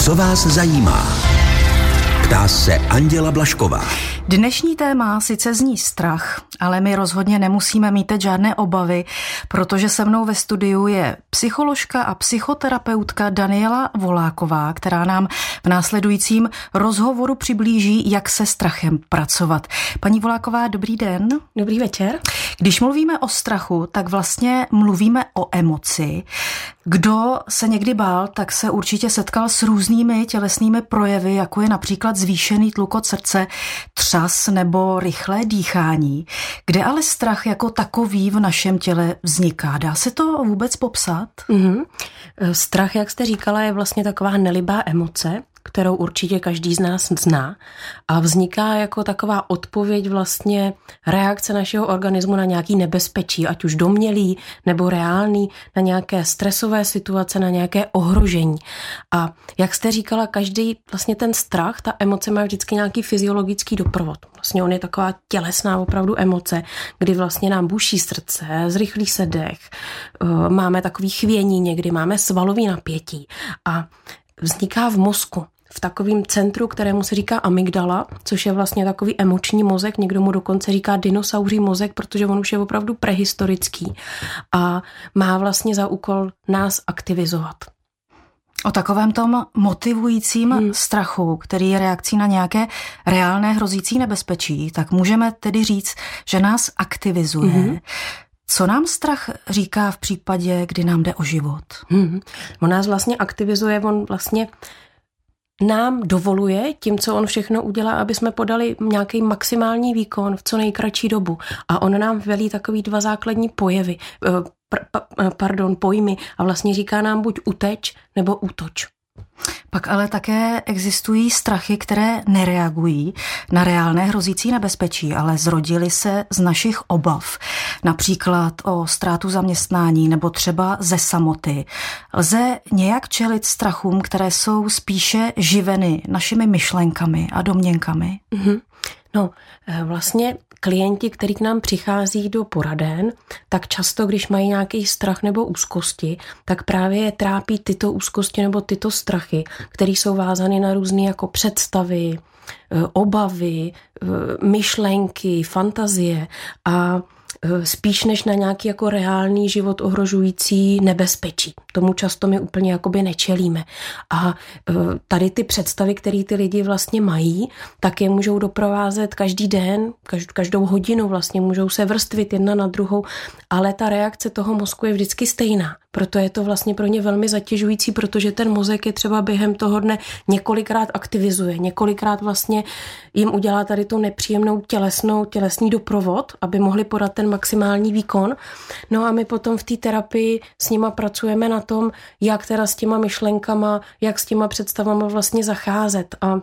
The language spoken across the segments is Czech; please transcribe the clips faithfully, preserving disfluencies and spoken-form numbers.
Co vás zajímá? Ptá se Anděla Blažková. Dnešní téma sice zní strach, ale my rozhodně nemusíme mít teď žádné obavy, protože se mnou ve studiu je psycholožka a psychoterapeutka Daniela Voláková, která nám v následujícím rozhovoru přiblíží, jak se strachem pracovat. Paní Voláková, dobrý den. Dobrý večer. Když mluvíme o strachu, tak vlastně mluvíme o emoci. Kdo se někdy bál, tak se určitě setkal s různými tělesnými projevy, jako je například zvýšený tlukot srdce, třas nebo rychlé dýchání. Kde ale strach jako takový v našem těle vzniká? Dá se to vůbec popsat? Mm-hmm. Strach, jak jste říkala, je vlastně taková nelibá emoce, kterou určitě každý z nás zná a vzniká jako taková odpověď, vlastně reakce našeho organismu na nějaký nebezpečí, ať už domnělý nebo reálný, na nějaké stresové situace, na nějaké ohrožení. A jak jste říkala, každý vlastně ten strach, ta emoce má vždycky nějaký fyziologický doprovod. Vlastně on je taková tělesná opravdu emoce, kdy vlastně nám buší srdce, zrychlí se dech, máme takový chvění někdy, máme svalový napětí a vzniká v mozku. V takovém centru, kterému se říká amygdala, což je vlastně takový emoční mozek, někdo mu dokonce říká dinosauří mozek, protože on už je opravdu prehistorický a má vlastně za úkol nás aktivizovat. O takovém tom motivujícím hmm. strachu, který je reakcí na nějaké reálné hrozící nebezpečí, tak můžeme tedy říct, že nás aktivizuje. Hmm. Co nám strach říká v případě, kdy nám jde o život? Hmm. On nás vlastně aktivizuje, on vlastně nám dovoluje tím, co on všechno udělá, aby jsme podali nějaký maximální výkon v co nejkratší dobu. A on nám velí takový dva základní pojevy, pardon, pojmy a vlastně říká nám buď uteč nebo útoč. Pak ale také existují strachy, které nereagují na reálné hrozící nebezpečí, ale zrodily se z našich obav. Například o ztrátu zaměstnání nebo třeba ze samoty. Lze nějak čelit strachům, které jsou spíše živeny našimi myšlenkami a domněnkami? Mm-hmm. No, vlastně klienti, kteří k nám přichází do poraden, tak často, když mají nějaký strach nebo úzkosti, tak právě je trápí tyto úzkosti nebo tyto strachy, které jsou vázány na různé jako představy, obavy, myšlenky, fantazie a spíš než na nějaký jako reálný život ohrožující nebezpečí. Tomu často my úplně jakoby nečelíme. A tady ty představy, které ty lidi vlastně mají, tak je můžou doprovázet každý den, každou hodinu vlastně můžou se vrstvit jedna na druhou, ale ta reakce toho mozku je vždycky stejná. Proto je to vlastně pro ně velmi zatěžující, protože ten mozek je třeba během toho dne několikrát aktivizuje, několikrát vlastně jim udělá tady tu nepříjemnou tělesnou, tělesný doprovod, aby mohli podat ten maximální výkon. No a my potom v té terapii s nima pracujeme na tom, jak teda s těma myšlenkama, jak s těma představama vlastně zacházet. A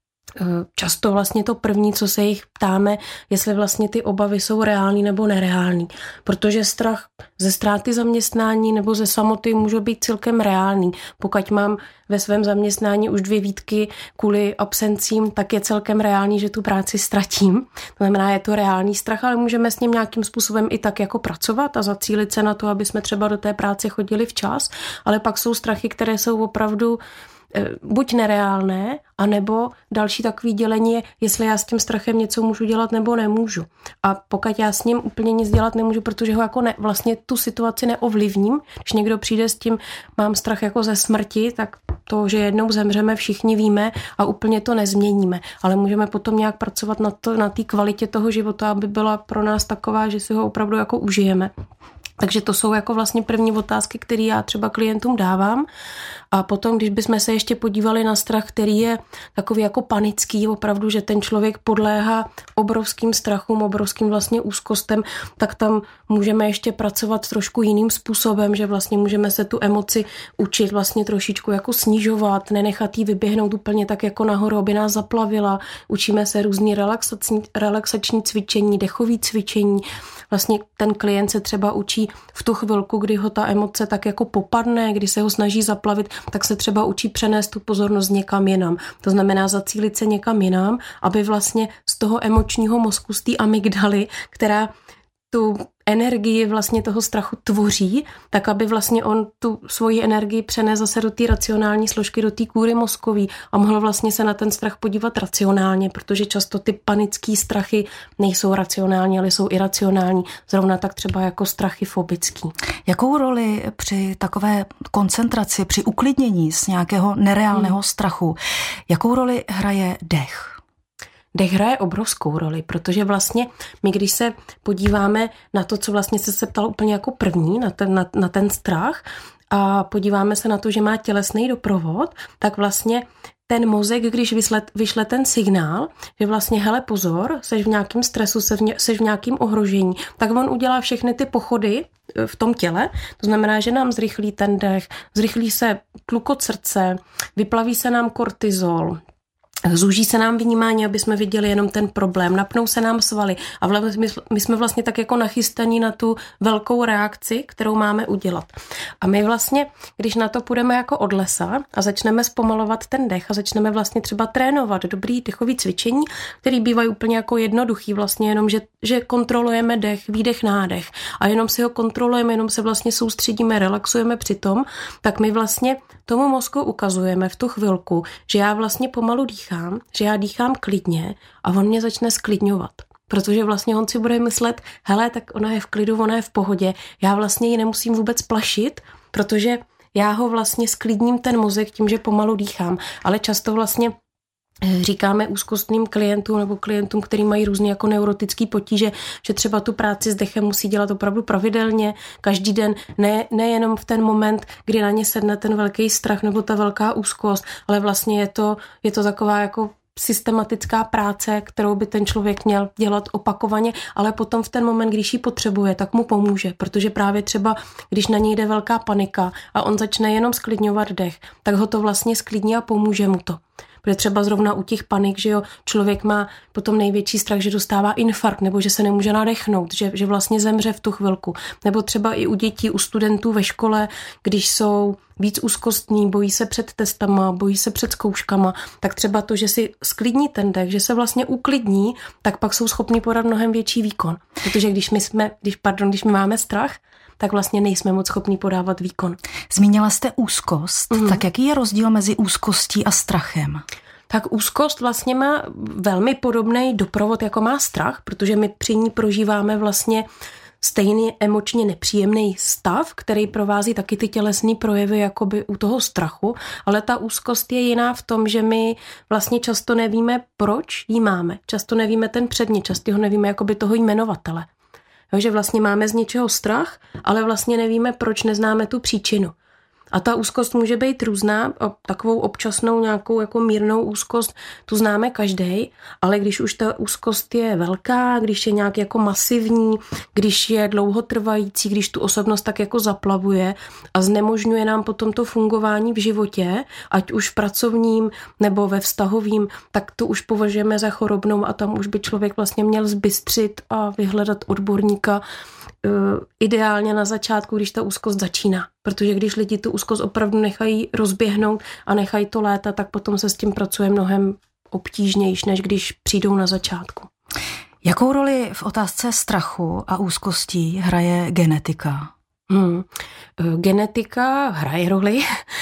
často vlastně to první, co se jich ptáme, jestli vlastně ty obavy jsou reální nebo nereální. Protože strach ze ztráty zaměstnání nebo ze samoty může být celkem reálný. Pokud mám ve svém zaměstnání už dvě výtky kvůli absencím, tak je celkem reálný, že tu práci ztratím. To znamená, je to reálný strach, ale můžeme s ním nějakým způsobem i tak jako pracovat a zacílit se na to, aby jsme třeba do té práce chodili včas. Ale pak jsou strachy, které jsou opravdu buď nereálné, anebo další takový dělení je, jestli já s tím strachem něco můžu dělat nebo nemůžu. A pokud já s ním úplně nic dělat nemůžu, protože ho jako ne, vlastně tu situaci neovlivním, když někdo přijde s tím, mám strach jako ze smrti, tak to, že jednou zemřeme, všichni víme a úplně to nezměníme. Ale můžeme potom nějak pracovat na to, na té kvalitě toho života, aby byla pro nás taková, že si ho opravdu jako užijeme. Takže to jsou jako vlastně první otázky, které já třeba klientům dávám. A potom, když bychom se ještě podívali na strach, který je takový jako panický, opravdu, že ten člověk podléhá obrovským strachům, obrovským vlastně úzkostem, tak tam můžeme ještě pracovat trošku jiným způsobem, že vlastně můžeme se tu emoci učit vlastně trošičku jako snižovat, nenechat jí vyběhnout úplně tak jako nahoru, aby nás zaplavila. Učíme se různý relaxační, relaxační cvičení, dechový cvičení. Vlastně ten klient se třeba učí v tu chvilku, kdy ho ta emoce tak jako popadne, kdy se ho snaží zaplavit, tak se třeba učí přenést tu pozornost někam jinam. To znamená zacílit se někam jinam, aby vlastně z toho emočního mozku, z té amygdaly, která tu energii vlastně toho strachu tvoří, tak aby vlastně on tu svoji energii přenesl zase do té racionální složky, do té kůry mozkový a mohl vlastně se na ten strach podívat racionálně, protože často ty panické strachy nejsou racionální, ale jsou iracionální, zrovna tak třeba jako strachy fobický. Jakou roli při takové koncentraci, při uklidnění z nějakého nereálného hmm. strachu, jakou roli hraje dech? Dech hraje obrovskou roli, protože vlastně my, když se podíváme na to, co vlastně jste se ptal úplně jako první, na ten, na, na ten strach a podíváme se na to, že má tělesný doprovod, tak vlastně ten mozek, když vyšle, vyšle ten signál, že vlastně hele pozor, seš v nějakém stresu, seš v nějakém ohrožení, tak on udělá všechny ty pochody v tom těle, to znamená, že nám zrychlí ten dech, zrychlí se tlukot srdce, vyplaví se nám kortizol, zúží se nám vnímání, aby jsme viděli jenom ten problém, napnou se nám svaly a my jsme vlastně tak jako nachystaní na tu velkou reakci, kterou máme udělat. A my vlastně, když na to půjdeme jako od lesa a začneme zpomalovat ten dech a začneme vlastně třeba trénovat dobrý dechový cvičení, který bývají úplně jako jednoduchý, vlastně jenom, že, že kontrolujeme dech, výdech, nádech a jenom si ho kontrolujeme, jenom se vlastně soustředíme, relaxujeme při tom, tak my vlastně tomu mozku ukazujeme v tu chvilku, že já vlastně pomalu dýchám, že já dýchám klidně a on mě začne sklidňovat. Protože vlastně on si bude myslet, hele, tak ona je v klidu, ona je v pohodě, já vlastně ji nemusím vůbec plašit, protože já ho vlastně sklidním ten mozek tím, že pomalu dýchám. Ale často vlastně říkáme úzkostným klientům nebo klientům, kteří mají různé jako neurotické potíže, že třeba tu práci s dechem musí dělat opravdu pravidelně, každý den, ne, nejenom v ten moment, kdy na ně sedne ten velký strach nebo ta velká úzkost, ale vlastně je to, je to taková jako systematická práce, kterou by ten člověk měl dělat opakovaně, ale potom v ten moment, když ji potřebuje, tak mu pomůže, protože právě třeba, když na něj jde velká panika a on začne jenom sklidňovat dech, tak ho to vlastně sklidní a pomůže mu to. Protože třeba zrovna u těch panik, že jo, člověk má potom největší strach, že dostává infarkt nebo že se nemůže nadechnout, že, že vlastně zemře v tu chvilku. Nebo třeba i u dětí, u studentů ve škole, když jsou víc úzkostní, bojí se před testama, bojí se před zkouškama, tak třeba to, že si sklidní ten dech, že se vlastně uklidní, tak pak jsou schopni podat mnohem větší výkon. Protože když my jsme, když, pardon, když my máme strach, tak vlastně nejsme moc schopní podávat výkon. Zmínila jste úzkost, mm. tak jaký je rozdíl mezi úzkostí a strachem? Tak úzkost vlastně má velmi podobný doprovod, jako má strach, protože my při ní prožíváme vlastně stejný emočně nepříjemný stav, který provází taky ty tělesné projevy jakoby u toho strachu, ale ta úzkost je jiná v tom, že my vlastně často nevíme, proč ji máme. Často nevíme ten předmět, často ho nevíme jakoby toho jmenovatele. Jo, že vlastně máme z něčeho strach, ale vlastně nevíme, proč, neznáme tu příčinu. A ta úzkost může být různá, takovou občasnou nějakou jako mírnou úzkost, tu známe každej, ale když už ta úzkost je velká, když je nějak jako masivní, když je dlouhotrvající, když tu osobnost tak jako zaplavuje a znemožňuje nám potom to fungování v životě, ať už v pracovním nebo ve vztahovým, tak to už považujeme za chorobnou a tam už by člověk vlastně měl zbystřit a vyhledat odborníka, ideálně na začátku, když ta úzkost začíná. Protože když lidi tu úzkost opravdu nechají rozběhnout a nechají to létat, tak potom se s tím pracuje mnohem obtížnější, než když přijdou na začátku. Jakou roli v otázce strachu a úzkostí hraje genetika? Hmm. Genetika hraje roli.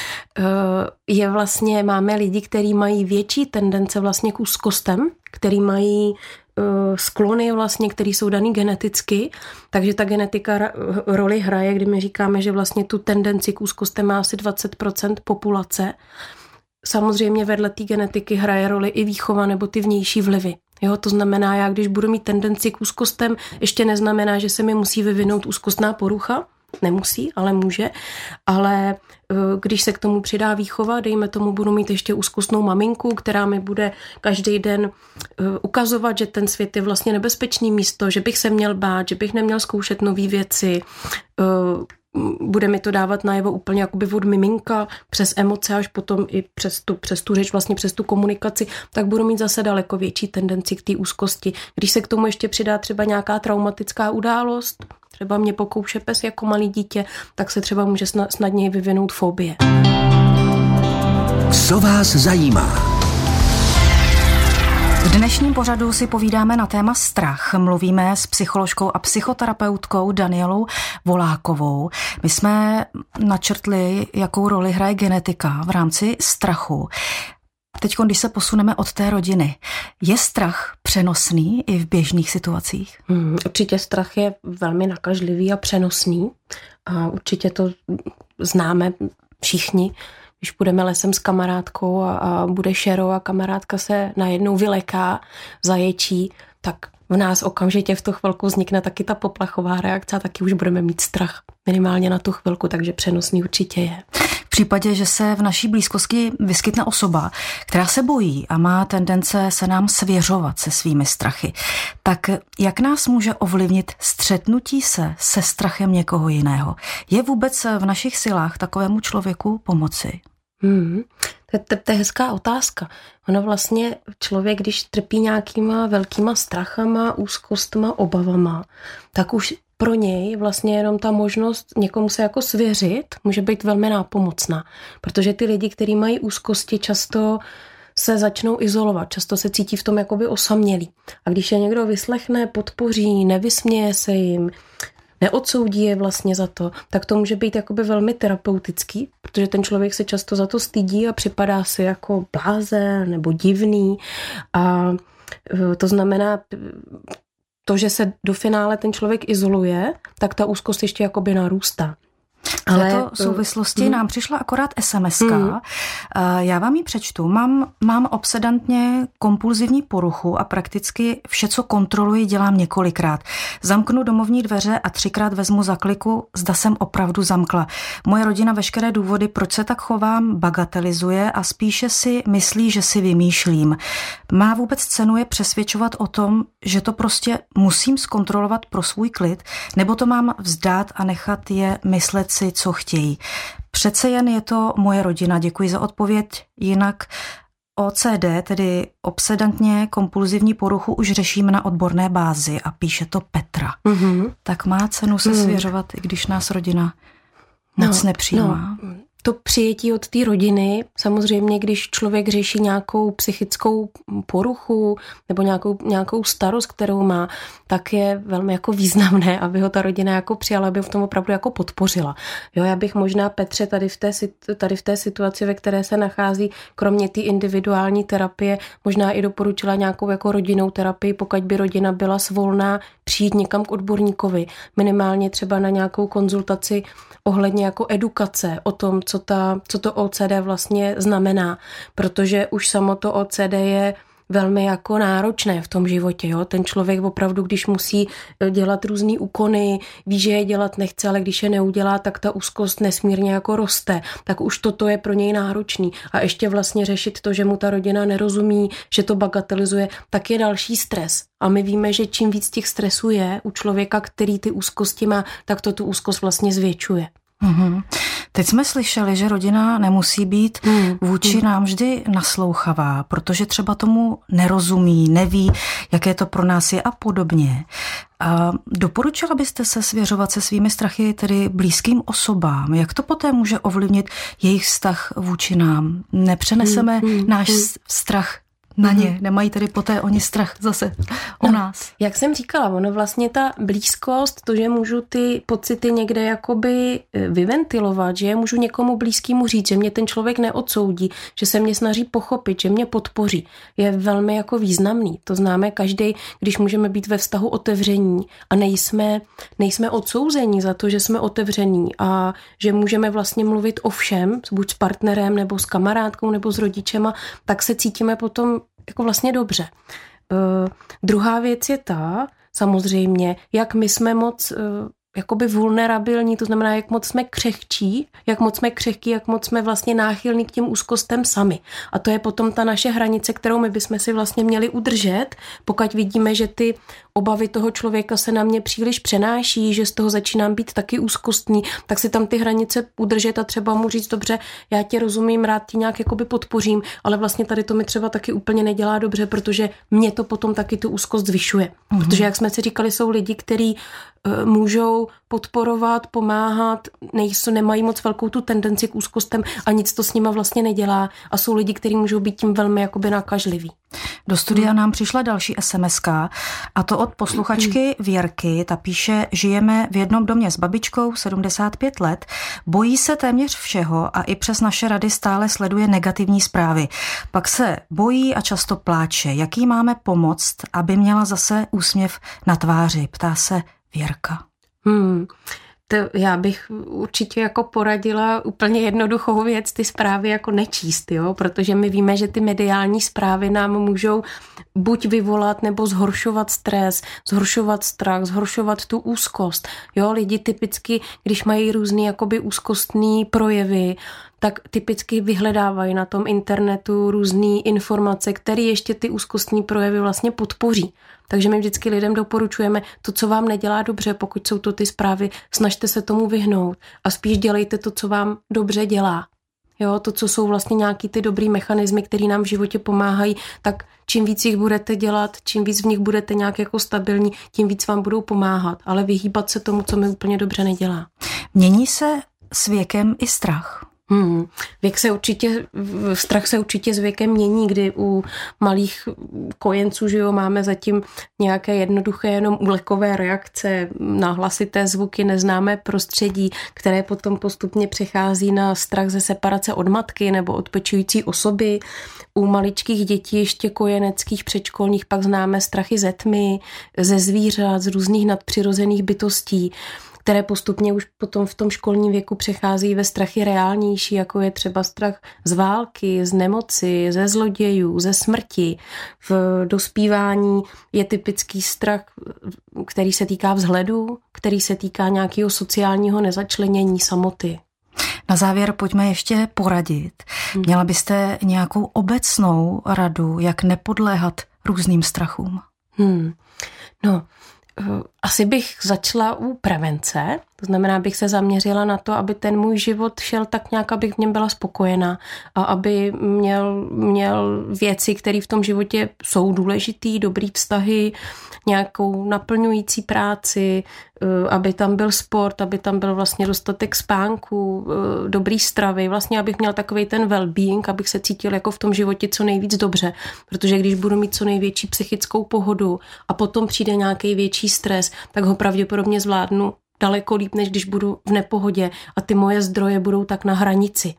Je vlastně, máme lidi, kteří mají větší tendence vlastně k úzkostem, který mají sklony vlastně, které jsou daný geneticky, takže ta genetika roli hraje, kdy my říkáme, že vlastně tu tendenci k úzkostem má asi dvacet procent populace. Samozřejmě vedle té genetiky hraje roli i výchova nebo ty vnější vlivy. Jo, to znamená, já když budu mít tendenci k úzkostem, ještě neznamená, že se mi musí vyvinout úzkostná porucha, nemusí, ale může, ale když se k tomu přidá výchova, dejme tomu, budu mít ještě úzkostnou maminku, která mi bude každý den ukazovat, že ten svět je vlastně nebezpečný místo, že bych se měl bát, že bych neměl zkoušet nové věci, bude mi to dávat najevo úplně jakoby od miminka přes emoce až potom i přes tu, přes tu řeč, vlastně přes tu komunikaci, tak budu mít zase daleko větší tendenci k té úzkosti. Když se k tomu ještě přidá třeba nějaká traumatická událost, třeba mě pokouše pes jako malý dítě, tak se třeba může snadněji vyvinout fobie. Co vás zajímá? V dnešním pořadu si povídáme na téma strach. Mluvíme s psycholožkou a psychoterapeutkou Danielou Volákovou. My jsme načrtli, jakou roli hraje genetika v rámci strachu. Teď, když se posuneme od té rodiny, je strach přenosný i v běžných situacích? Hmm, určitě strach je velmi nakažlivý a přenosný. A určitě to známe všichni. Když půjdeme lesem s kamarádkou a, a bude šero a kamarádka se najednou vyleká, zaječí, tak v nás okamžitě v tu chvilku vznikne taky ta poplachová reakce a taky už budeme mít strach minimálně na tu chvilku, takže přenosný určitě je. V případě, že se v naší blízkosti vyskytne osoba, která se bojí a má tendence se nám svěřovat se svými strachy, tak jak nás může ovlivnit střetnutí se se strachem někoho jiného? Je vůbec v našich silách takovému člověku pomoci? Hmm. To, to, to je hezká otázka. Ono vlastně člověk, když trpí nějakýma velkýma strachama, úzkostma, obavama, tak už pro něj vlastně jenom ta možnost někomu se jako svěřit může být velmi nápomocná. Protože ty lidi, kteří mají úzkosti, často se začnou izolovat, často se cítí v tom jakoby osamělí. A když je někdo vyslechne, podpoří, nevysměje se jim, neodsoudí je vlastně za to, tak to může být jakoby velmi terapeutický, protože ten člověk se často za to stydí a připadá si jako blázen nebo divný. A to znamená, to, že se do finále ten člověk izoluje, tak ta úzkost ještě jakoby narůstá. Ale v této souvislosti mm. nám přišla akorát es em eska. Mm. Já vám ji přečtu. Mám, mám obsedantně kompulzivní poruchu a prakticky vše, co kontroluji, dělám několikrát. Zamknu domovní dveře a třikrát vezmu za kliku, zda jsem opravdu zamkla. Moje rodina veškeré důvody, proč se tak chovám, bagatelizuje a spíše si myslí, že si vymýšlím. Má vůbec cenu je přesvědčovat o tom, že to prostě musím zkontrolovat pro svůj klid, nebo to mám vzdát a nechat je myslet si, co chtějí. Přece jen je to moje rodina. Děkuji za odpověď. Jinak O C D, tedy obsedantně kompulzivní poruchu, už řešíme na odborné bázi a píše to Petra. Mm-hmm. Tak má cenu se svěřovat, mm. i když nás rodina moc no, nepřijímá. No. To přijetí od té rodiny, samozřejmě, když člověk řeší nějakou psychickou poruchu nebo nějakou, nějakou starost, kterou má, tak je velmi jako významné, aby ho ta rodina jako přijala, aby ho v tom opravdu jako podpořila. Jo, já bych možná Petře tady v té, tady v té situaci, ve které se nachází, kromě té individuální terapie, možná i doporučila nějakou jako rodinnou terapii, pokud by rodina byla svolná, přijít někam k odborníkovi, minimálně třeba na nějakou konzultaci ohledně jako edukace o tom, co, ta, co to O C D vlastně znamená, protože už samo to O C D je velmi jako náročné v tom životě. Jo? Ten člověk opravdu, když musí dělat různý úkony, ví, že je dělat nechce, ale když je neudělá, tak ta úzkost nesmírně jako roste. Tak už toto je pro něj náročný. A ještě vlastně řešit to, že mu ta rodina nerozumí, že to bagatelizuje, tak je další stres. A my víme, že čím víc těch stresů je u člověka, který ty úzkosti má, tak to tu úzkost vlastně zvětšuje. Mm-hmm. Teď jsme slyšeli, že rodina nemusí být mm. vůči nám vždy naslouchavá, protože třeba tomu nerozumí, neví, jaké to pro nás je a podobně. A doporučila byste se svěřovat se svými strachy tedy blízkým osobám? Jak to poté může ovlivnit jejich vztah vůči nám? Nepřeneseme mm. náš mm. strach na ně, mm. nemají tedy poté oni strach zase o no, nás. Jak jsem říkala, ono vlastně ta blízkost, to, že můžu ty pocity někde jakoby vyventilovat, že je můžu někomu blízkému říct, že mě ten člověk neodsoudí, že se mě snaží pochopit, že mě podpoří, je velmi jako významný. To známe každý, když můžeme být ve vztahu otevření a nejsme, nejsme odsouzení za to, že jsme otevření a že můžeme vlastně mluvit o všem, buď s partnerem, nebo s kamarádkou, nebo s rodičema, tak se cítíme potom jako vlastně dobře. Uh, druhá věc je ta, samozřejmě, jak my jsme moc uh, jakoby vulnerabilní, to znamená, jak moc jsme křehčí, jak moc jsme křehký, jak moc jsme vlastně náchylní k těm úzkostem sami. A to je potom ta naše hranice, kterou my bychom si vlastně měli udržet, pokud vidíme, že ty obavy toho člověka se na mě příliš přenáší, že z toho začínám být taky úzkostný, tak si tam ty hranice udržet a třeba mu říct, dobře, já tě rozumím, rád tě nějak jakoby podpořím, ale vlastně tady to mi třeba taky úplně nedělá dobře, protože mě to potom taky tu úzkost zvyšuje. Mm-hmm. Protože jak jsme si říkali, jsou lidi, kteří můžou podporovat, pomáhat, nejsou, nemají moc velkou tu tendenci k úzkostem a nic to s nima vlastně nedělá a jsou lidi, kteří můžou být tím velmi jakoby nakažliví. Do studia nám přišla další es em eska a to od posluchačky Věrky. Ta píše, žijeme v jednom domě s babičkou, sedmdesát pět let, bojí se téměř všeho a i přes naše rady stále sleduje negativní zprávy. Pak se bojí a často pláče. Jaký máme pomoct, aby měla zase úsměv na tváři? Ptá se Věrka. Hmm. To já bych určitě jako poradila úplně jednoduchou věc, ty zprávy jako nečíst, jo? Protože my víme, že ty mediální zprávy nám můžou buď vyvolat nebo zhoršovat stres, zhoršovat strach, zhoršovat tu úzkost. Jo? Lidi typicky, když mají různý jakoby úzkostný projevy, tak typicky vyhledávají na tom internetu různé informace, které ještě ty úzkostní projevy vlastně podpoří. Takže my vždycky lidem doporučujeme to, co vám nedělá dobře, pokud jsou to ty zprávy, snažte se tomu vyhnout a spíš dělejte to, co vám dobře dělá. Jo, to, co jsou vlastně nějaký ty dobrý mechanismy, které nám v životě pomáhají, tak čím víc jich budete dělat, čím víc v nich budete nějak jako stabilní, tím víc vám budou pomáhat, ale vyhýbat se tomu, co mi úplně dobře nedělá. Mění se s věkem i strach? Hmm. Věk se určitě, strach se určitě s věkem mění, kdy u malých kojenců, že jo, máme zatím nějaké jednoduché jenom úlekové reakce na hlasité zvuky, neznámé prostředí, které potom postupně přechází na strach ze separace od matky nebo od pečující osoby. U maličkých dětí, ještě kojeneckých, předškolních, pak známe strachy ze tmy, ze zvířat, z různých nadpřirozených bytostí, které postupně už potom v tom školním věku přechází ve strachy reálnější, jako je třeba strach z války, z nemoci, ze zlodějů, ze smrti. V dospívání je typický strach, který se týká vzhledu, který se týká nějakého sociálního nezačlenění, samoty. Na závěr pojďme ještě poradit. Měla byste nějakou obecnou radu, jak nepodléhat různým strachům? Hmm. No, asi bych začala u prevence, to znamená, abych se zaměřila na to, aby ten můj život šel tak nějak, abych v něm byla spokojená a aby měl, měl věci, které v tom životě jsou důležitý, dobrý vztahy, nějakou naplňující práci, aby tam byl sport, aby tam byl vlastně dostatek spánku, dobrý stravy, vlastně abych měl takovej ten well-being, abych se cítil jako v tom životě co nejvíc dobře, protože když budu mít co největší psychickou pohodu a potom přijde nějaký větší stres, tak ho pravděpodobně zvládnu daleko líp, než když budu v nepohodě a ty moje zdroje budou tak na hranici.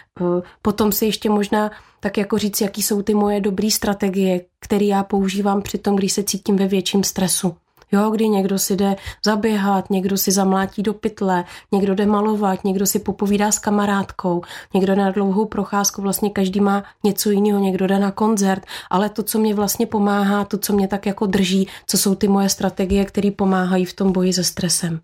Potom si ještě možná tak jako říct, jaký jsou ty moje dobré strategie, které já používám při tom, když se cítím ve větším stresu. Jo, kdy někdo si jde zaběhat, někdo si zamlátí do pytle, někdo jde malovat, někdo si popovídá s kamarádkou, někdo jde na dlouhou procházku, vlastně každý má něco jiného, někdo jde na koncert, ale to, co mě vlastně pomáhá, to, co mě tak jako drží, co jsou ty moje strategie, které pomáhají v tom boji se stresem.